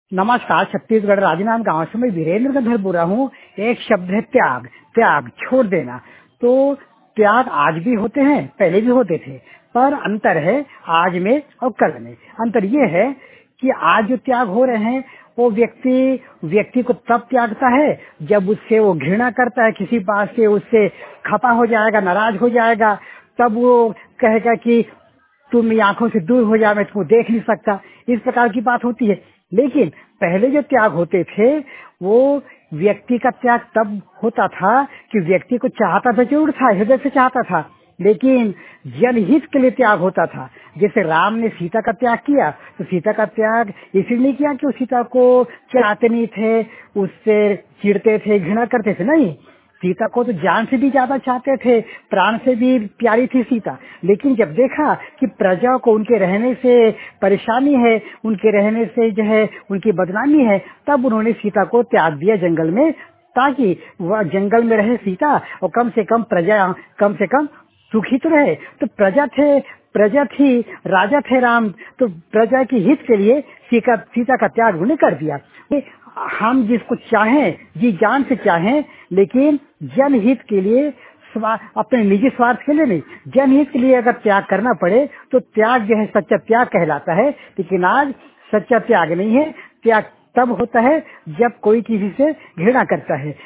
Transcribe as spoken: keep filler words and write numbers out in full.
नमस्कार। छत्तीसगढ़ राजनांद गांव से मैं वीरेंद्र का घर बोल रहा हूँ। एक शब्द है त्याग। त्याग छोड़ देना। तो त्याग आज भी होते हैं, पहले भी होते थे, पर अंतर है आज में और कल में। अंतर ये है कि आज जो त्याग हो रहे हैं वो व्यक्ति व्यक्ति को तब त्यागता है जब उससे वो घृणा करता है, किसी बात से उससे खपा हो जाएगा, नाराज हो जाएगा, तब वो कहेगा कि तुम मेरी आंखों से दूर हो जा, मैं तुमको देख नहीं सकता। इस प्रकार की बात होती है। लेकिन पहले जो त्याग होते थे वो व्यक्ति का त्याग तब होता था कि व्यक्ति को चाहता तो जरूर था, हृदय से चाहता था, लेकिन जनहित के लिए त्याग होता था। जैसे राम ने सीता का त्याग किया तो सीता का त्याग इसलिए नहीं किया कि वो सीता को चाहते नहीं थे, उससे चिढ़ते थे, घृणा करते थे, नहीं। सीता को तो जान से भी ज्यादा चाहते थे, प्राण से भी प्यारी थी सीता। लेकिन जब देखा कि प्रजा को उनके रहने से परेशानी है, उनके रहने से जो है उनकी बदनामी है, तब उन्होंने सीता को त्याग दिया जंगल में, ताकि वह जंगल में रहे सीता और कम से कम प्रजा कम से कम सुखी तो रहे। तो प्रजा थे प्रजा थी, राजा थे राम, तो प्रजा के हित के लिए सीता सीता का त्याग उन्होंने कर दिया। हम जिसको चाहें, जी जान से चाहें, लेकिन जनहित के लिए, अपने निजी स्वार्थ के लिए नहीं, जनहित के लिए अगर त्याग करना पड़े तो त्याग जो है सच्चा त्याग कहलाता है। लेकिन आज सच्चा त्याग नहीं है। त्याग तब होता है जब कोई किसी से घृणा करता है।